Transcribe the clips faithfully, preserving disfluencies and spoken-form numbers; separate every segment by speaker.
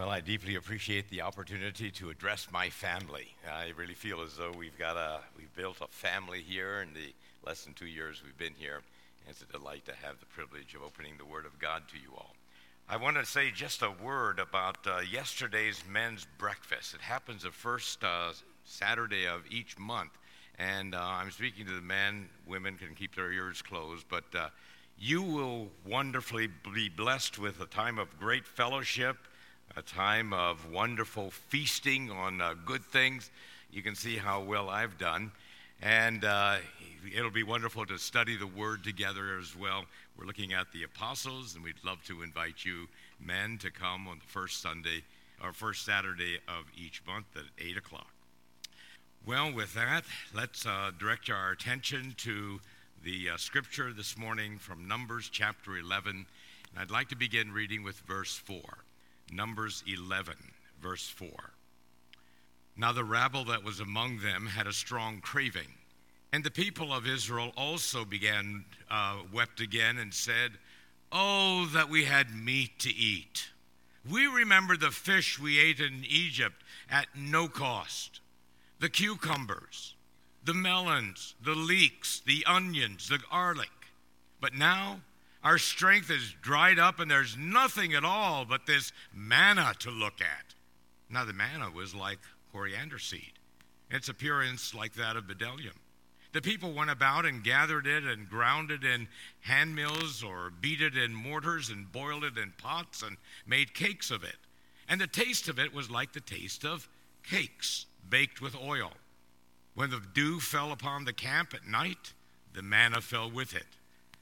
Speaker 1: Well, I deeply appreciate the opportunity to address my family. I really feel as though we've got a we've built a family here in the less than two years we've been here. It's a delight to have the privilege of opening the Word of God to you all. I want to say just a word about uh, yesterday's men's breakfast. It happens the first uh, Saturday of each month, and uh, I'm speaking to the men. Women can keep their ears closed, but uh, you will wonderfully be blessed with a time of great fellowship, a time of wonderful feasting on uh, good things. You can see how well I've done. And uh, it'll be wonderful to study the Word together as well. We're looking at the apostles, and we'd love to invite you men to come on the first Sunday, or first Saturday of each month at eight o'clock. Well, with that, let's uh, direct our attention to the uh, scripture this morning from Numbers chapter eleven. And I'd like to begin reading with verse four. Numbers eleven, verse four. Now the rabble that was among them had a strong craving, and the people of Israel also began, uh, wept again and said, "Oh, that we had meat to eat. We remember the fish we ate in Egypt at no cost, the cucumbers, the melons, the leeks, the onions, the garlic. But now our strength is dried up, and there's nothing at all but this manna to look at." Now the manna was like coriander seed, its appearance like that of bdellium. The people went about and gathered it and ground it in hand mills, or beat it in mortars and boiled it in pots and made cakes of it. And the taste of it was like the taste of cakes baked with oil. When the dew fell upon the camp at night, the manna fell with it.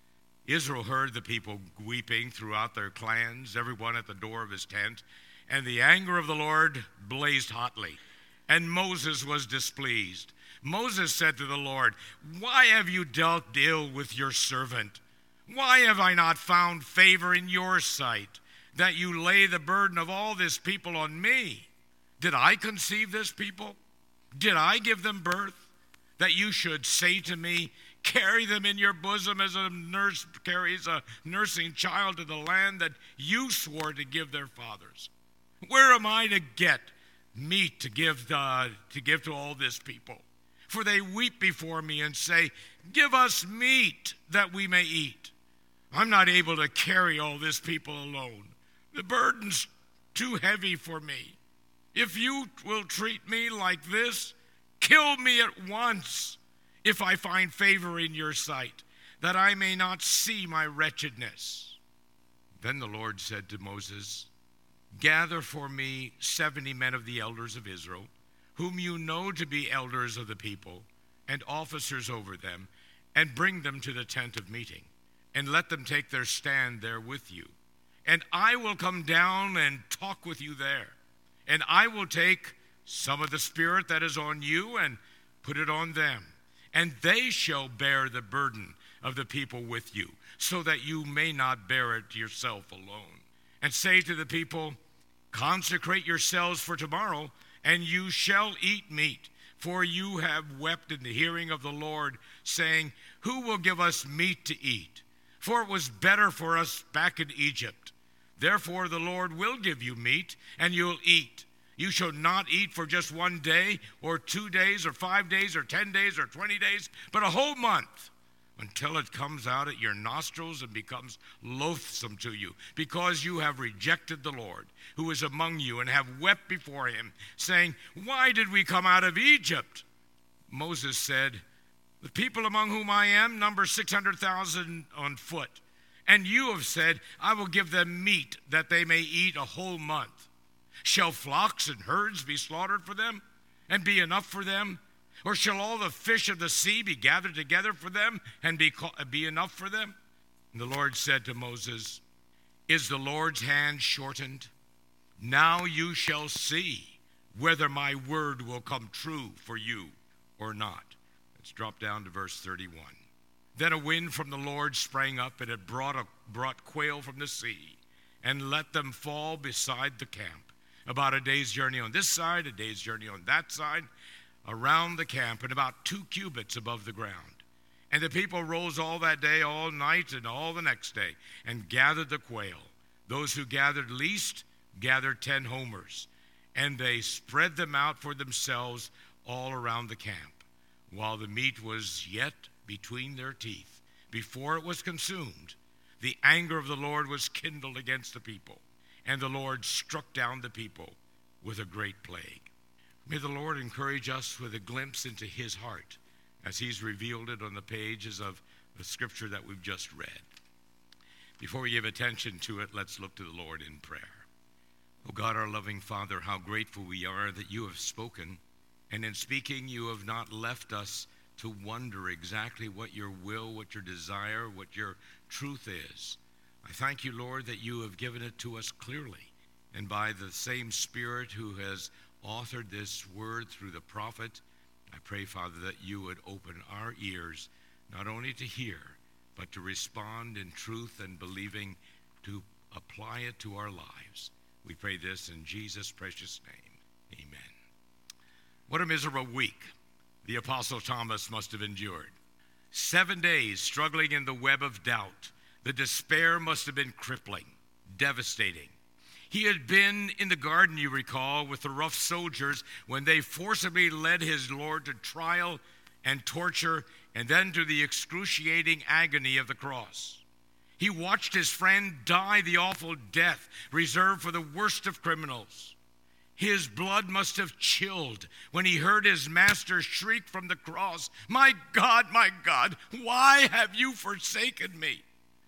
Speaker 1: Israel heard the people weeping throughout their clans, everyone at the door of his tent, and the anger of the Lord blazed hotly, and Moses was displeased. Moses said to the Lord, "Why have you dealt ill with your servant? Why have I not found favor in your sight, that you lay the burden of all this people on me? Did I conceive this people? Did I give them birth, that you should say to me, 'Carry them in your bosom as a nurse carries a nursing child to the land that you swore to give their fathers'? Where am I to get meat to give uh, to give to all this people? For they weep before me and say, 'Give us meat that we may eat.' I'm not able to carry all this people alone. The burden's too heavy for me. If you will treat me like this, kill me at once, if I find favor in your sight, that I may not see my wretchedness." Then the Lord said to Moses, "Gather for me seventy men of the elders of Israel, whom you know to be elders of the people, and officers over them, and bring them to the tent of meeting, and let them take their stand there with you. And I will come down and talk with you there. And I will take some of the Spirit that is on you and put it on them. And they shall bear the burden of the people with you, so that you may not bear it yourself alone. And say to the people, 'Consecrate yourselves for tomorrow, and you shall eat meat. For you have wept in the hearing of the Lord, saying, Who will give us meat to eat? For it was better for us back in Egypt. Therefore the Lord will give you meat, and you'll eat. You shall not eat for just one day, or two days, or five days, or ten days, or twenty days, but a whole month, until it comes out at your nostrils and becomes loathsome to you, because you have rejected the Lord, who is among you, and have wept before him, saying, Why did we come out of Egypt?' Moses said, 'The people among whom I am number six hundred thousand on foot. And you have said, I will give them meat that they may eat a whole month. Shall flocks and herds be slaughtered for them, and be enough for them? Or shall all the fish of the sea be gathered together for them, and be, be enough for them?' And the Lord said to Moses, 'Is the Lord's hand shortened? Now you shall see whether my word will come true for you or not.'" Let's drop down to verse thirty-one. "Then a wind from the Lord sprang up, and it brought, a, brought quail from the sea, and let them fall beside the camp, about a day's journey on this side, a day's journey on that side, around the camp, and about two cubits above the ground. And the people rose all that day, all night, and all the next day, and gathered the quail. Those who gathered least
Speaker 2: gathered ten homers, and they spread them out for themselves all around the camp, while the meat was yet between their teeth. Before it was consumed, the anger of the Lord was kindled against the people, and the Lord struck down the people with a great plague. May the Lord encourage us with a glimpse into his heart as he's revealed it on the pages of the scripture that we've just read. Before we give attention to it, let's look to the Lord in prayer. Oh God, our loving Father, how grateful we are that you have spoken, and in speaking you have not left us to wonder exactly what your will, what your desire, what your truth is. I thank you, Lord, that you have given it to us clearly, and by the same Spirit who has authored this word through the prophet, I pray, Father, that you would open our ears not only to hear, but to respond in truth and believing, to apply it to our lives. We pray this in Jesus' precious name. Amen. What a miserable week the Apostle Thomas must have endured. Seven days struggling in the web of doubt. The despair must have been crippling, devastating. He had been in the garden, you recall, with the rough soldiers when they forcibly led his Lord to trial and torture, and then to the excruciating agony of the cross. He watched his friend die the awful death reserved for the worst of criminals. His blood must have chilled when he heard his master shriek from the cross, "My God, my God, why have you forsaken me?"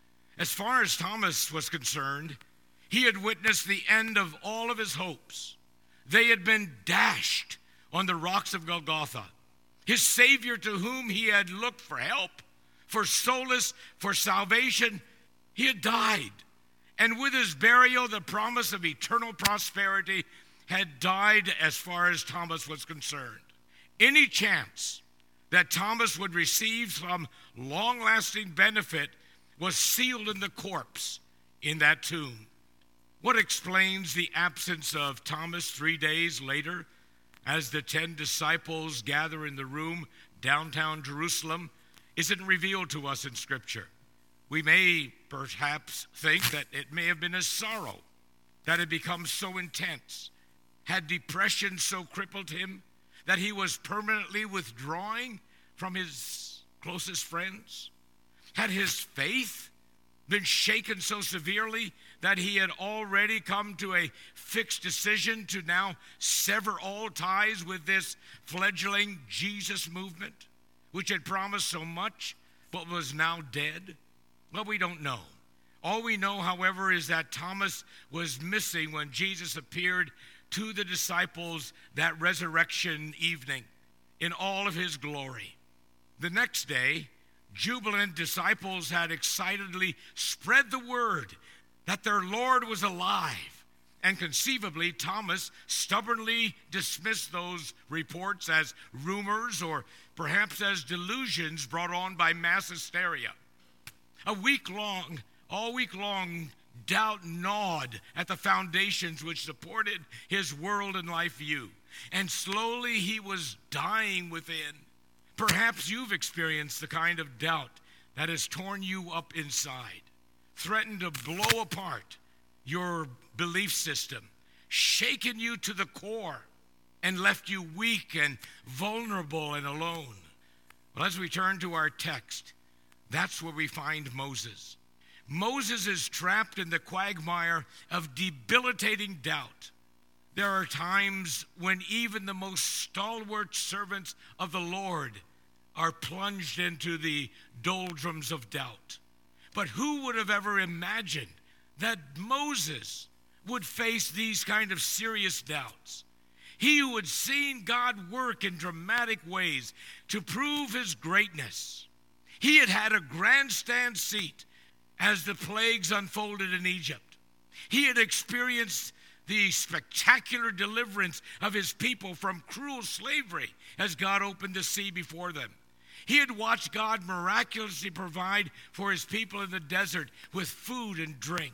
Speaker 2: As far as Thomas was concerned, he had witnessed the end of all of his hopes. They had been dashed on the rocks of Golgotha. His Savior, to whom he had looked for help, for solace, for salvation, he had died. And with his burial, the promise of eternal prosperity had died as far as Thomas was concerned. Any chance that Thomas would receive some long-lasting benefit was sealed in the corpse in that tomb. What explains the absence of Thomas three days later as the ten disciples gather in the room downtown Jerusalem isn't revealed to us in Scripture. We may perhaps think that it may have been his sorrow that had become so intense. Had depression so crippled him that he was permanently withdrawing from his closest friends? Had his faith been shaken so severely that he had already come to a fixed decision to now sever all ties with this fledgling Jesus movement, which had promised so much but was now dead? Well, we don't know. All we know, however, is that Thomas was missing when Jesus appeared to the disciples that resurrection evening in all of his glory. The next day, jubilant disciples had excitedly spread the word that their Lord was alive, and conceivably Thomas stubbornly dismissed those reports as rumors or perhaps as delusions brought on by mass hysteria. A week long, all week long, doubt gnawed at the foundations which supported his world and life view, and slowly he was dying within. Perhaps you've experienced the kind of doubt that has torn you up inside, threatened to blow apart your belief system, shaken you to the core, and left you weak and vulnerable and alone. Well, as we turn to our text, that's where we find Moses. Moses is trapped in the quagmire of debilitating doubt. There are times when even the most stalwart servants of the Lord are plunged into the doldrums of doubt. But who would have ever imagined that Moses would face these kind of serious doubts? He who had seen God work in dramatic ways to prove his greatness. He had had a grandstand seat as the plagues unfolded in Egypt. He had experienced the spectacular deliverance of his people from cruel slavery as God opened the sea before them. He had watched God miraculously provide for his people in the desert with food and drink.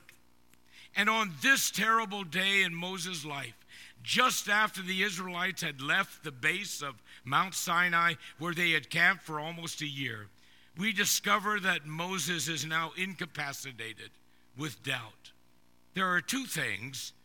Speaker 2: And on this terrible day in Moses' life, just after the Israelites had left the base of Mount Sinai, where they had camped for almost a year, we discover that Moses is now incapacitated with doubt. There are two things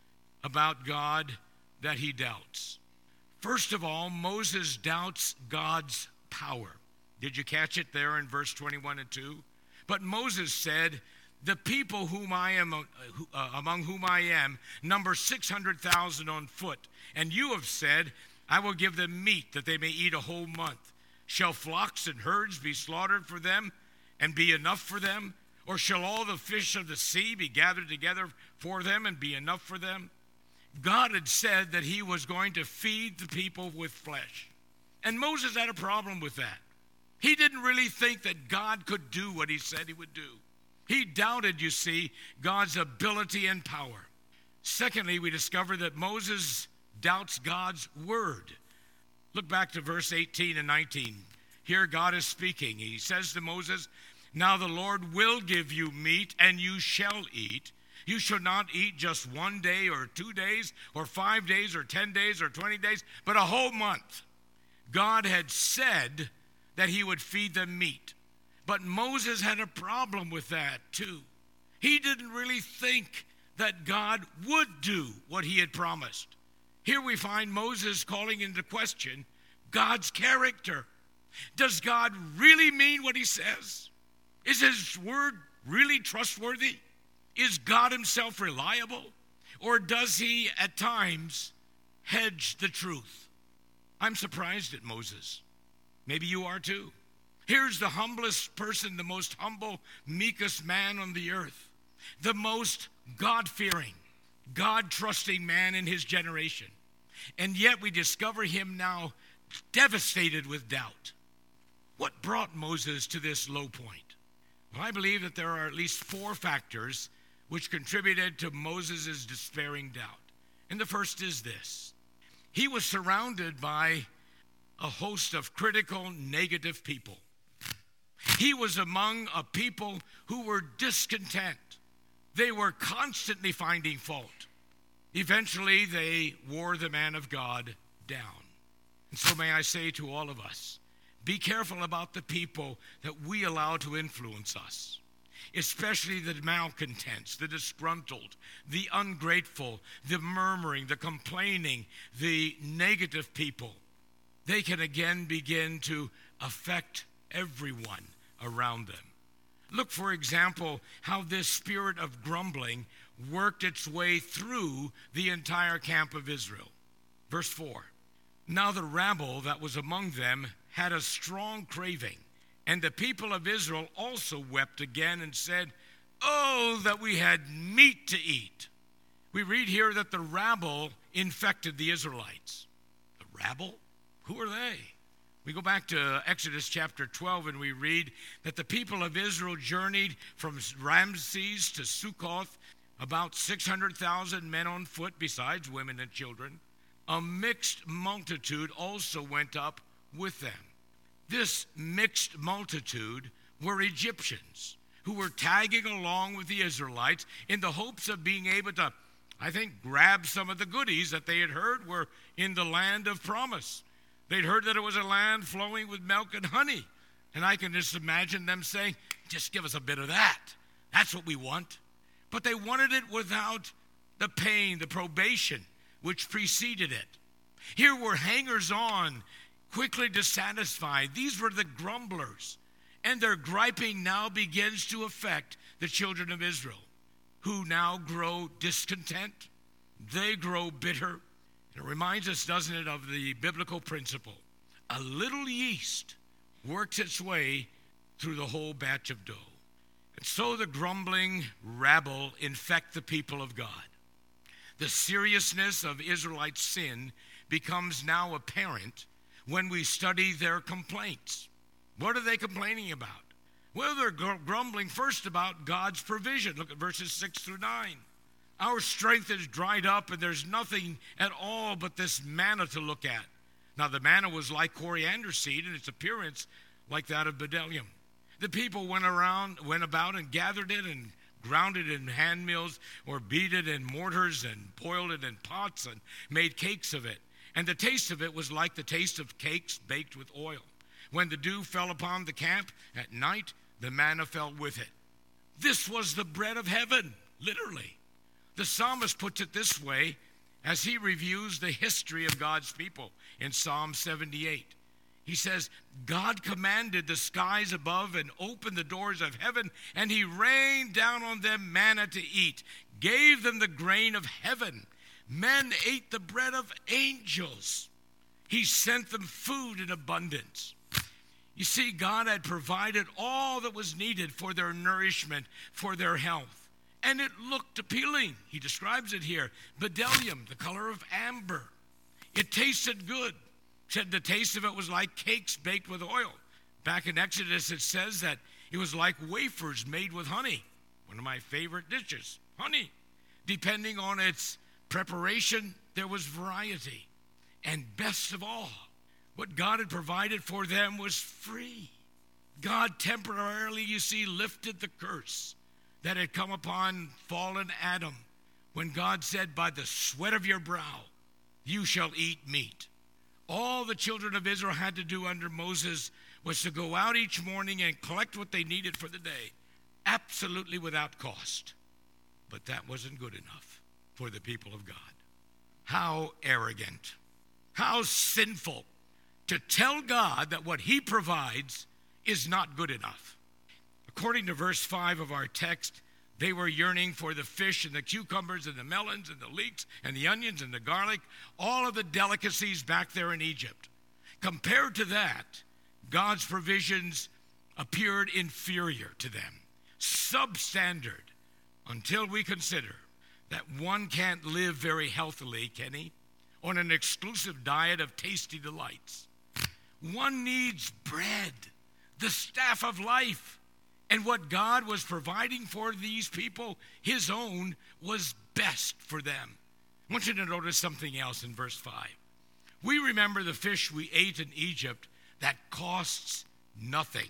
Speaker 2: about God that he doubts. First of all, Moses doubts God's power. Did you catch it there in verse twenty-one and two? But Moses said, the people whom I am, uh, among whom I am number six hundred thousand on foot. And you have said, I will give them meat that they may eat a whole month. Shall flocks and herds be slaughtered for them and be enough for them? Or shall all the fish of the sea be gathered together for them and be enough for them? God had said that he was going to feed the people with flesh. And Moses had a problem with that. He didn't really think that God could do what he said he would do. He doubted, you see, God's ability and power. Secondly, we discover that Moses doubts God's word. Look back to verse eighteen and nineteen. Here God is speaking. He says to Moses, now the Lord will give you meat, and you shall eat. You shall not eat just one day or two days or five days or ten days or twenty days, but a whole month. God had said that he would feed them meat. But Moses had a problem with that too. He didn't really think that God would do what he had promised. Here we find Moses calling into question God's character. Does God really mean what he says? Is his word really trustworthy? Is God himself reliable? Or does he at times hedge the truth? I'm surprised at Moses. Maybe you are too. Here's the humblest person, the most humble, meekest man on the earth, the most God-fearing, God-trusting man in his generation. And yet we discover him now devastated with doubt. What brought Moses to this low point? Well, I believe that there are at least four factors which contributed to Moses' despairing doubt. And the first is this. He was surrounded by a host of critical, negative people. He was among a people who were discontent. They were constantly finding fault. Eventually, they wore the man of God down. And so may I say to all of us, be careful about the people that we allow to influence us, especially the malcontents, the disgruntled, the ungrateful, the murmuring, the complaining, the negative people. They can again begin to affect everyone around them. Look, for example, how this spirit of grumbling worked its way through the entire camp of Israel. Verse four, now the rabble that was among them had a strong craving, and the people of Israel also wept again and said, oh, that we had meat to eat. We read here that the rabble infected the Israelites. The rabble? Who are they? We go back to Exodus chapter twelve and we read that the people of Israel journeyed from Ramses to Sukkoth, about six hundred thousand men on foot, besides women and children. A mixed multitude also went up with them. This mixed multitude were Egyptians who were tagging along with the Israelites in the hopes of being able to, I think, grab some of the goodies that they had heard were in the land of promise. They'd heard that it was a land flowing with milk and honey. And I can just imagine them saying, just give us a bit of that. That's what we want. But they wanted it without the pain, the probation, which preceded it. Here were hangers-on, quickly dissatisfied. These were the grumblers. And their griping now begins to affect the children of Israel, who now grow discontent. They grow bitter. It reminds us, doesn't it, of the biblical principle. A little yeast works its way through the whole batch of dough. And so the grumbling rabble infect the people of God. The seriousness of Israelite sin becomes now apparent when we study their complaints. What are they complaining about? Well, they're grumbling first about God's provision. Look at verses six through nine. Our strength is dried up, and there's nothing at all but this manna to look at. Now, the manna was like coriander seed, and its appearance like that of bdellium. The people went around, went about and gathered it and ground it in hand mills or beat it in mortars and boiled it in pots and made cakes of it. And the taste of it was like the taste of cakes baked with oil. When the dew fell upon the camp at night, the manna fell with it. This was the bread of heaven, literally. The psalmist puts it this way as he reviews the history of God's people in Psalm seventy-eight. He says, God commanded the skies above and opened the doors of heaven, and he rained down on them manna to eat, gave them the grain of heaven. Men ate the bread of angels. He sent them food in abundance. You see, God had provided all that was needed for their nourishment, for their health. And it looked appealing. He describes it here. Bdellium, the color of amber. It tasted good. Said the taste of it was like cakes baked with oil. Back in Exodus, it says that it was like wafers made with honey. One of my favorite dishes, honey. Depending on its preparation, there was variety. And best of all, what God had provided for them was free. God temporarily, you see, lifted the curse that had come upon fallen Adam when God said, by the sweat of your brow, you shall eat meat. All the children of Israel had to do under Moses was to go out each morning and collect what they needed for the day, absolutely without cost. But that wasn't good enough for the people of God. How arrogant, how sinful to tell God that what he provides is not good enough. According to verse five of our text, they were yearning for the fish and the cucumbers and the melons and the leeks and the onions and the garlic, all of the delicacies back there in Egypt. Compared to that, God's provisions appeared inferior to them, substandard, until we consider that one can't live very healthily, can he, on an exclusive diet of tasty delights. One needs bread, the staff of life. And what God was providing for these people, his own, was best for them. I want you to notice something else in verse five. We remember the fish we ate in Egypt that costs nothing.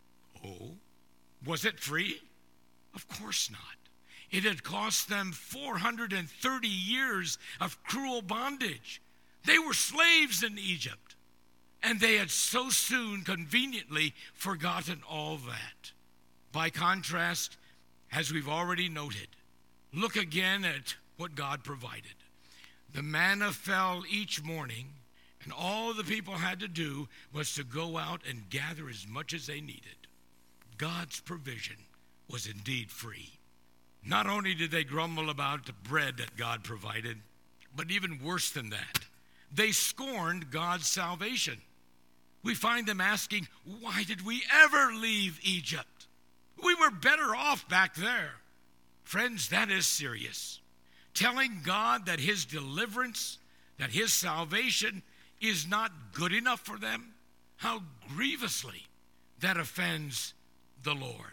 Speaker 2: Oh, was it free? Of course not. It had cost them four hundred thirty years of cruel bondage. They were slaves in Egypt, and they had so soon conveniently forgotten all that. By contrast, as we've already noted, look again at what God provided. The manna fell each morning, and all the people had to do was to go out and gather as much as they needed. God's provision was indeed free. Not only did they grumble about the bread that God provided, but even worse than that, they scorned God's salvation. We find them asking, why did we ever leave Egypt? We were better off back there. Friends, that is serious. Telling God that his deliverance, that his salvation is not good enough for them, how grievously that offends the Lord.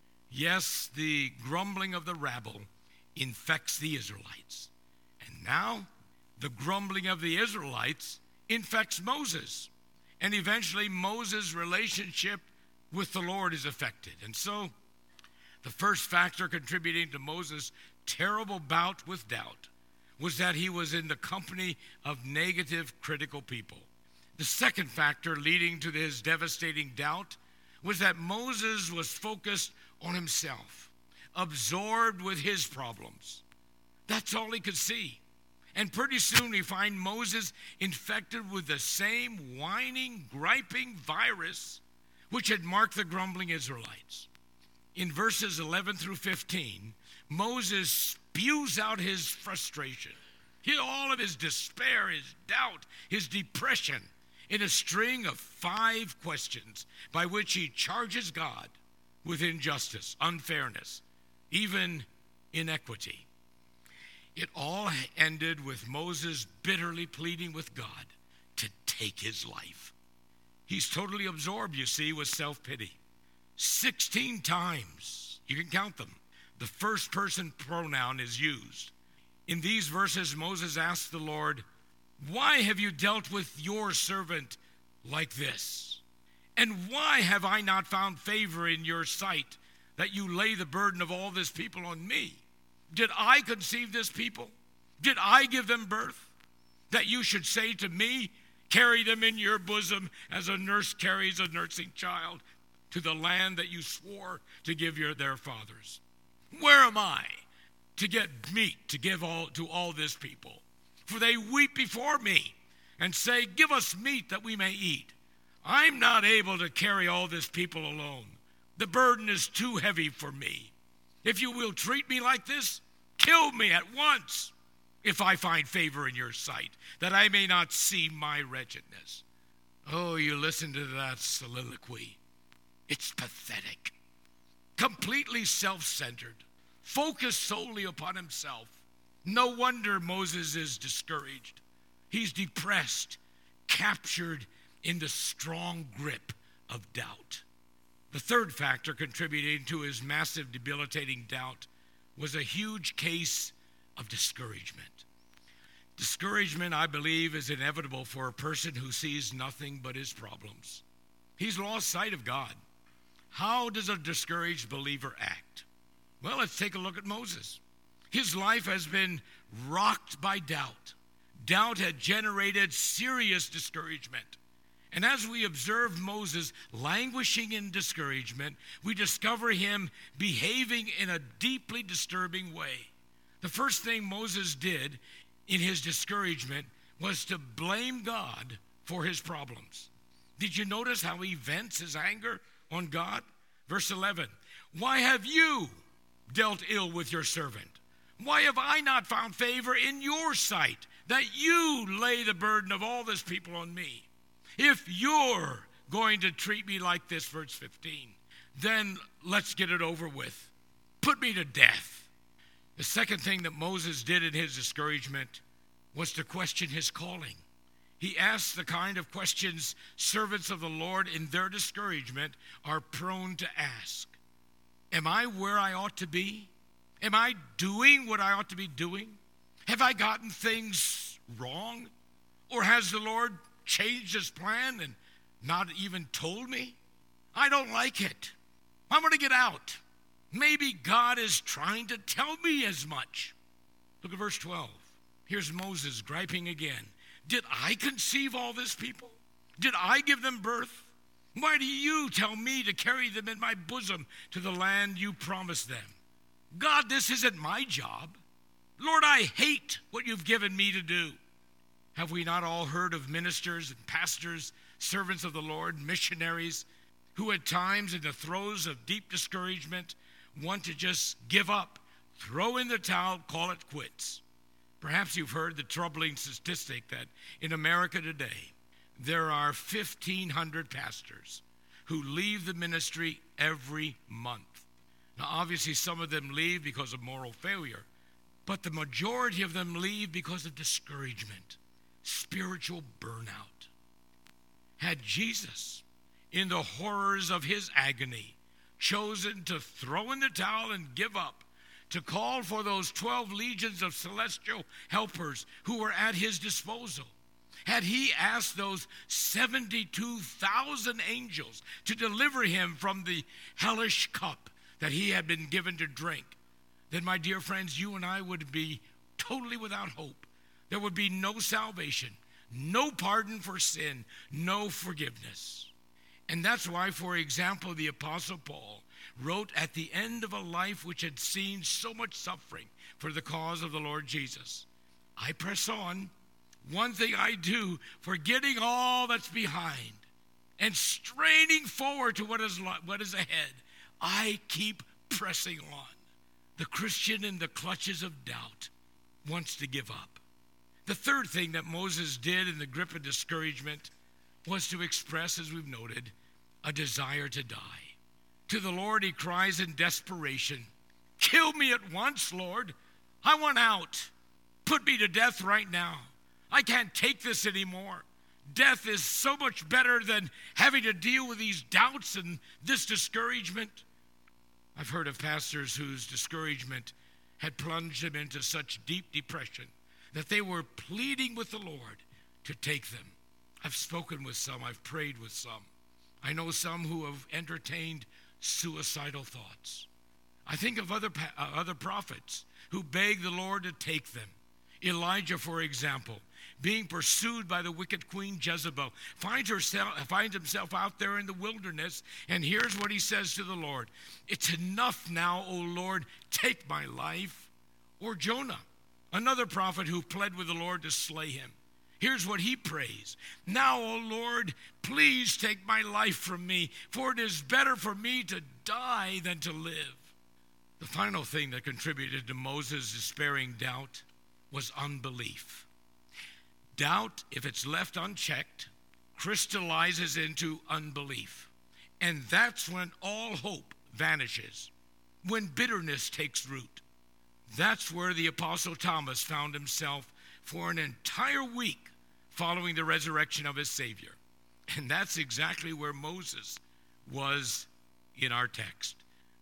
Speaker 2: Yes, the grumbling of the rabble infects the Israelites. And now, the grumbling of the Israelites infects Moses. And eventually, Moses' relationship with the Lord is affected. And so, the first factor contributing to Moses' terrible bout with doubt was that he was in the company of negative, critical people. The second factor leading to his devastating doubt was that Moses was focused on himself, absorbed with his problems. That's all he could see. And pretty soon we find Moses infected with the same whining, griping virus which had marked the grumbling Israelites. In verses eleven through fifteen, Moses spews out his frustration, all of his despair, his doubt, his depression, in a string of five questions by which he charges God with injustice, unfairness, even inequity. It all ended with Moses bitterly pleading with God to take his life. He's totally absorbed, you see, with self-pity. Sixteen times, you can count them, the first person pronoun is used. In these verses, Moses asked the Lord, "Why have you dealt with your servant like this? And why have I not found favor in your sight that you lay the burden of all this people on me? Did I conceive this people? Did I give them birth? That you should say to me, carry them in your bosom as a nurse carries a nursing child to the land that you swore to give your, their fathers. Where am I to get meat to give all to all this people? for they weep before me and say, give us meat that we may eat. I'm not able to carry all this people alone. The burden is too heavy for me. If you will treat me like this, kill me at once, if I find favor in your sight, that I may not see my wretchedness. Oh, you listen to that soliloquy. It's pathetic. Completely self-centered, focused solely upon himself. No wonder Moses is discouraged. He's depressed, captured in the strong grip of doubt. The third factor contributing to his massive debilitating doubt was a huge case of discouragement. Discouragement, I believe, is inevitable for a person who sees nothing but his problems. He's lost sight of God. How does a discouraged believer act? Well, let's take a look at Moses. His life has been rocked by doubt. Doubt had generated serious discouragement. And as we observe Moses languishing in discouragement, we discover him behaving in a deeply disturbing way. The first thing Moses did in his discouragement was to blame God for his problems. Did you notice how he vents his anger on God? Verse eleven, why have you dealt ill with your servant? Why have I not found favor in your sight, that you lay the burden of all this people on me? If you're going to treat me like this, verse fifteen, then let's get it over with. Put me to death. The second thing that Moses did in his discouragement was to question his calling. He asked the kind of questions servants of the Lord in their discouragement are prone to ask. Am I where I ought to be? Am I doing what I ought to be doing? Have I gotten things wrong? Or has the Lord changed his plan and not even told me? I don't like it. I'm going to get out. Maybe God is trying to tell me as much. Look at verse twelve. Here's Moses griping again. Did I conceive all this people? Did I give them birth? Why do you tell me to carry them in my bosom to the land you promised them? God, this isn't my job. Lord, I hate what you've given me to do. Have we not all heard of ministers and pastors, servants of the Lord, missionaries, who at times in the throes of deep discouragement want to just give up, throw in the towel, call it quits? Perhaps you've heard the troubling statistic that in America today, there are fifteen hundred pastors who leave the ministry every month. Now, obviously, some of them leave because of moral failure, but the majority of them leave because of discouragement, spiritual burnout. Had Jesus, in the horrors of his agony, chosen to throw in the towel and give up, to call for those twelve legions of celestial helpers who were at his disposal, had he asked those seventy-two thousand angels to deliver him from the hellish cup that he had been given to drink, then, my dear friends, you and I would be totally without hope. There would be no salvation, no pardon for sin, no forgiveness. And that's why, for example, the Apostle Paul wrote at the end of a life which had seen so much suffering for the cause of the Lord Jesus, I press on. One thing I do, forgetting all that's behind and straining forward to what is, what is ahead, I keep pressing on. The Christian in the clutches of doubt wants to give up. The third thing that Moses did in the grip of discouragement was to express, as we've noted, a desire to die. To the Lord he cries in desperation, kill me at once, Lord. I want out. Put me to death right now. I can't take this anymore. Death is so much better than having to deal with these doubts and this discouragement. I've heard of pastors whose discouragement had plunged them into such deep depression that they were pleading with the Lord to take them. I've spoken with some. I've prayed with some. I know some who have entertained suicidal thoughts. I think of other, uh, other prophets who begged the Lord to take them. Elijah, for example, being pursued by the wicked queen Jezebel, finds, herself, finds himself out there in the wilderness, and here's what he says to the Lord. It's enough now, O Lord, take my life. Or Jonah, another prophet who pled with the Lord to slay him. Here's what he prays. Now, O Lord, please take my life from me, for it is better for me to die than to live. The final thing that contributed to Moses' despairing doubt was unbelief. Doubt, if it's left unchecked, crystallizes into unbelief. And that's when all hope vanishes, when bitterness takes root. That's where the Apostle Thomas found himself for an entire week following the resurrection of his Savior. And that's exactly where Moses was in our text.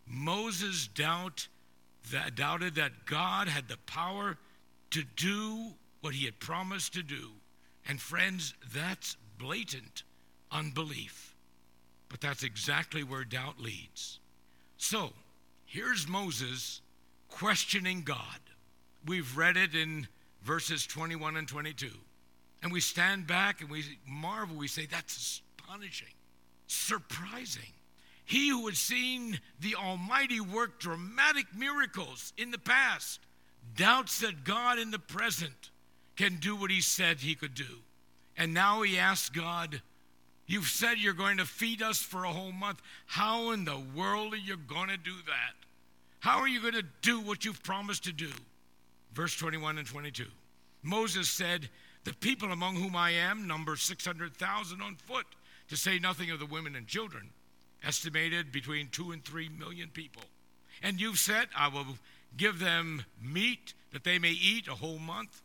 Speaker 2: Moses doubt, that, doubted that God had the power to do what he had promised to do. And friends, that's blatant unbelief. But that's exactly where doubt leads. So, here's Moses questioning God. We've read it in verses twenty-one and twenty-two. And we stand back and we marvel. We say, that's astonishing, surprising. He who had seen the Almighty work dramatic miracles in the past doubts that God in the present can do what he said he could do. And now he asks God, you've said you're going to feed us for a whole month. How in the world are you going to do that? How are you going to do what you've promised to do? Verse twenty-one and twenty-two. Moses said, the people among whom I am number six hundred thousand on foot, to say nothing of the women and children, estimated between two and three million people. And you've said, I will give them meat that they may eat a whole month.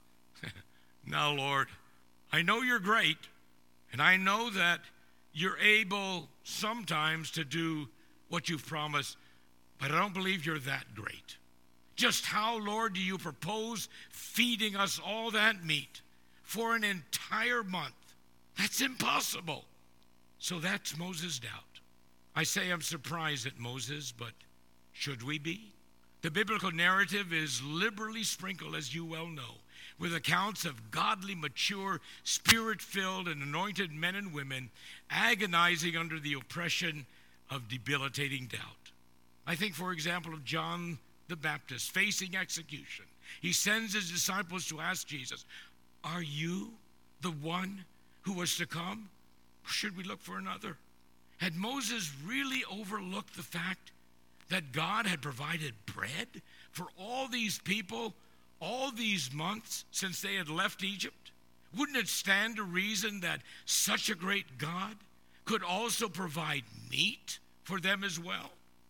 Speaker 2: Now, Lord, I know you're great, and I know that you're able sometimes to do what you've promised, but I don't believe you're that great. Just how, Lord, do you propose feeding us all that meat for an entire month? That's impossible. So that's Moses' doubt. I say I'm surprised at Moses, but should we be? The biblical narrative is liberally sprinkled, as you well know, with accounts of godly, mature, spirit-filled, and anointed men and women agonizing under the oppression of debilitating doubt. I think, for example, of John the Baptist facing execution. He sends his disciples to ask Jesus, are you the one who was to come? Or should we look for another? Had Moses really overlooked the fact that God had provided bread for all these people all these months since they had left Egypt? Wouldn't it stand to reason that such a great God could also provide meat for them as well?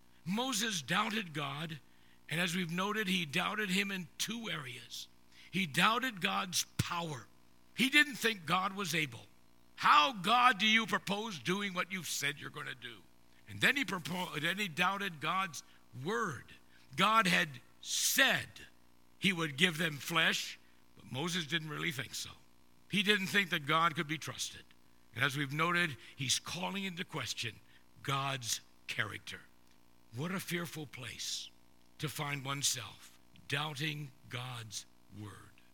Speaker 2: Moses doubted God, and as we've noted, he doubted him in two areas. He doubted God's power. He didn't think God was able. How, God, do you propose doing what you've said you're going to do? And then he proposed, then he doubted God's word. God had said he would give them flesh, but Moses didn't really think so. He didn't think that God could be trusted. And as we've noted, he's calling into question God's character. What a fearful place to find oneself, doubting God's word.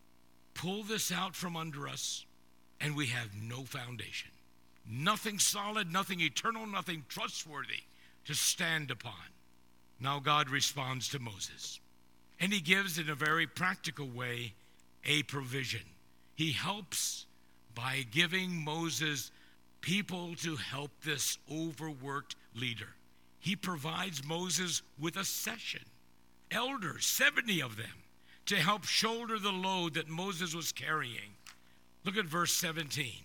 Speaker 2: Pull this out from under us, and we have no foundation. Nothing solid, nothing eternal, nothing trustworthy to stand upon. Now God responds to Moses, and he gives in a very practical way a provision. He helps by giving Moses people to help this overworked leader. He provides Moses with a session, elders, seventy of them, to help shoulder the load that Moses was carrying. Look at verse seventeen.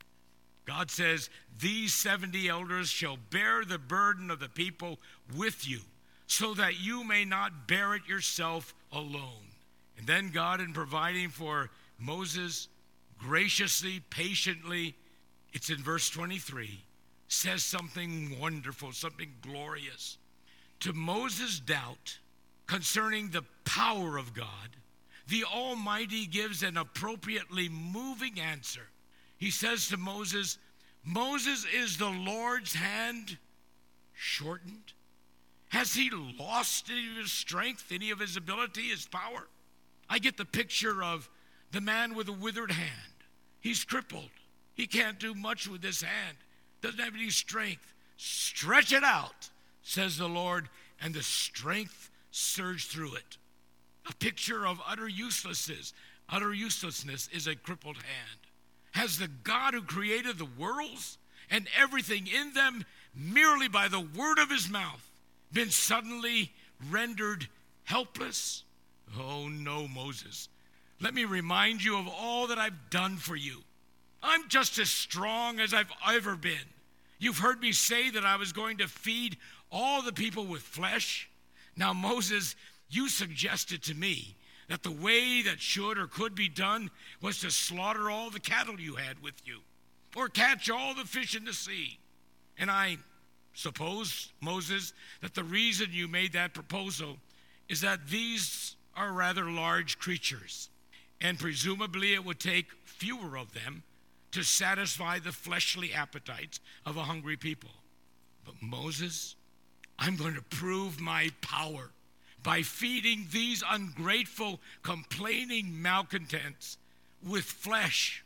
Speaker 2: God says, these seventy elders shall bear the burden of the people with you, so that you may not bear it yourself alone. And then God, in providing for Moses, graciously, patiently, it's in verse twenty-three, says something wonderful, something glorious. To Moses' doubt concerning the power of God, the Almighty gives an appropriately moving answer. He says to Moses, Moses, is the Lord's hand shortened? Has he lost any of his strength, any of his ability, his power? I get the picture of the man with a withered hand. He's crippled. He can't do much with this hand. Doesn't have any strength. Stretch it out, says the Lord, and the strength surged through it. A picture of utter uselessness. Utter uselessness is a crippled hand. Has the God who created the worlds and everything in them merely by the word of his mouth been suddenly rendered helpless? Oh no, Moses. Let me remind you of all that I've done for you. I'm just as strong as I've ever been. You've heard me say that I was going to feed all the people with flesh. Now, Moses, you suggested to me that the way that should or could be done was to slaughter all the cattle you had with you, or catch all the fish in the sea. And I suppose, Moses, that the reason you made that proposal is that these are rather large creatures, and presumably it would take fewer of them to satisfy the fleshly appetites of a hungry people. But Moses, I'm going to prove my power by feeding these ungrateful, complaining malcontents with flesh.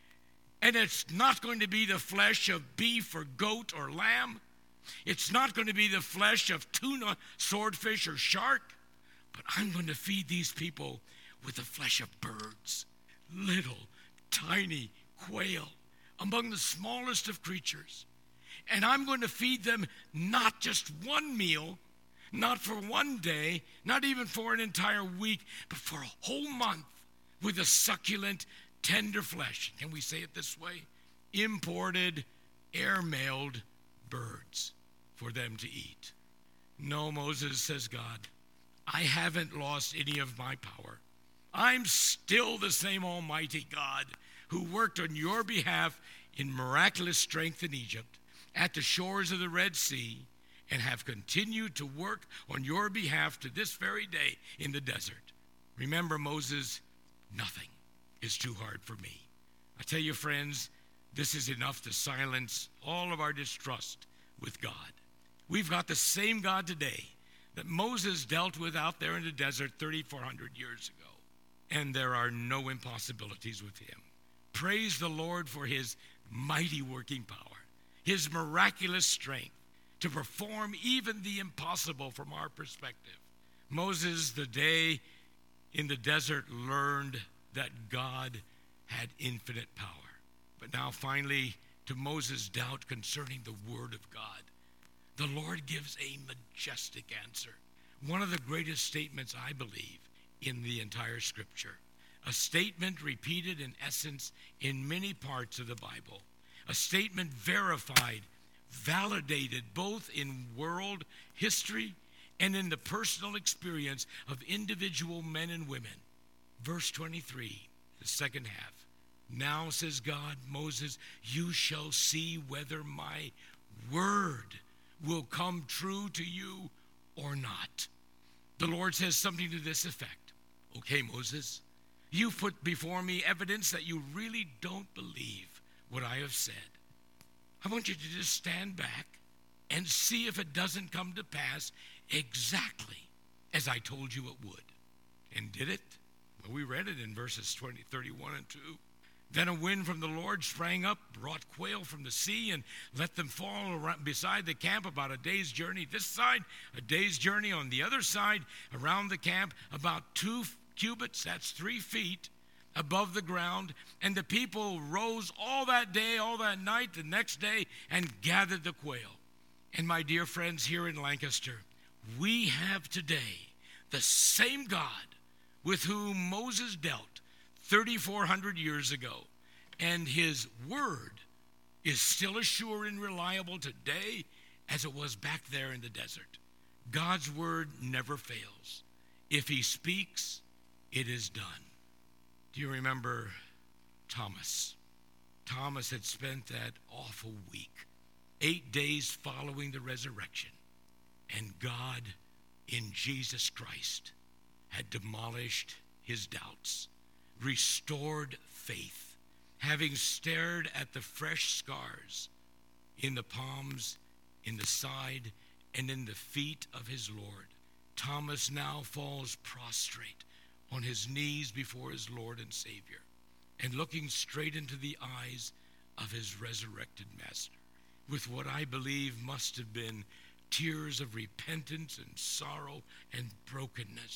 Speaker 2: And it's not going to be the flesh of beef or goat or lamb. It's not going to be the flesh of tuna, swordfish, or shark. But I'm going to feed these people with the flesh of birds, little, tiny quail, among the smallest of creatures. And I'm going to feed them not just one meal, not for one day, not even for an entire week, but for a whole month with the succulent, tender flesh. Can we say it this way? Imported, air-mailed birds for them to eat. No, Moses, says God, I haven't lost any of my power. I'm still the same Almighty God who worked on your behalf in miraculous strength in Egypt, at the shores of the Red Sea, and have continued to work on your behalf to this very day in the desert. Remember, Moses, nothing is too hard for me. I tell you, friends, this is enough to silence all of our distrust with God. We've got the same God today that Moses dealt with out there in the desert thirty-four hundred years ago. And there are no impossibilities with him. Praise the Lord for his mighty working power, his miraculous strength to perform even the impossible from our perspective. Moses, the day in the desert, learned that God had infinite power. But now finally, to Moses' doubt concerning the word of God, the Lord gives a majestic answer. One of the greatest statements, I believe, in the entire scripture. A statement repeated in essence in many parts of the Bible. A statement verified, validated both in world history and in the personal experience of individual men and women. Verse twenty-three, the second half. Now, says God, Moses, you shall see whether my word will come true to you or not. The Lord says something to this effect. Okay, Moses, you put before me evidence that you really don't believe what I have said. I want you to just stand back and see if it doesn't come to pass exactly as I told you it would. And did it? Well, we read it in verses twenty, thirty-one and two. Then a wind from the Lord sprang up, brought quail from the sea, and let them fall around beside the camp about a day's journey this side, a day's journey on the other side, around the camp, about two cubits, that's three feet, above the ground. And the people rose all that day, all that night, the next day, and gathered the quail. And my dear friends here in Lancaster, we have today the same God with whom Moses dealt thirty-four hundred years ago, and his word is still as sure and reliable today as it was back there in the desert. God's word never fails. If he speaks, it is done. Do you remember Thomas? Thomas had spent that awful week, eight days following the resurrection, and God in Jesus Christ had demolished his doubts, restored faith, having stared at the fresh scars in the palms, in the side, and in the feet of his Lord. Thomas now falls prostrate on his knees before his Lord and Savior, and looking straight into the eyes of his resurrected master, with what I believe must have been tears of repentance and sorrow and brokenness,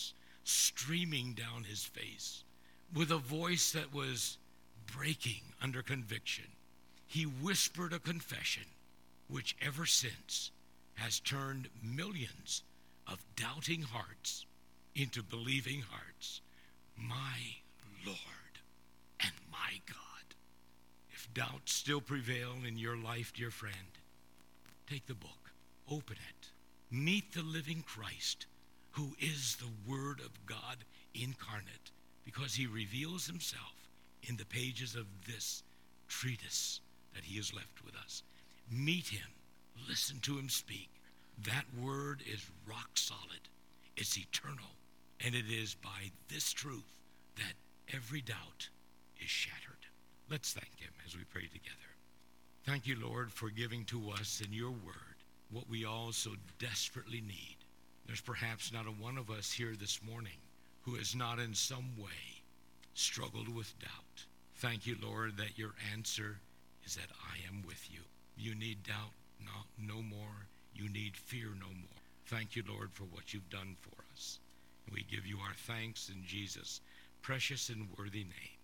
Speaker 2: streaming down his face, with a voice that was breaking under conviction. He whispered a confession, which ever since has turned millions of doubting hearts into believing hearts. My Lord and my God. If doubts still prevail in your life, dear friend, take the book, open it, meet the living Christ, who is the Word of God incarnate, because he reveals himself in the pages of this treatise that he has left with us. Meet him, listen to him speak. That word is rock solid, it's eternal, and it is by this truth that every doubt is shattered. Let's thank him as we pray together. Thank you, Lord, for giving to us in your word what we all so desperately need. There's perhaps not a one of us here this morning who has not in some way struggled with doubt. Thank you, Lord, that your answer is that I am with you. You need doubt no, no more. You need fear no more. Thank you, Lord, for what you've done for us. And we give you our thanks in Jesus' precious and worthy name.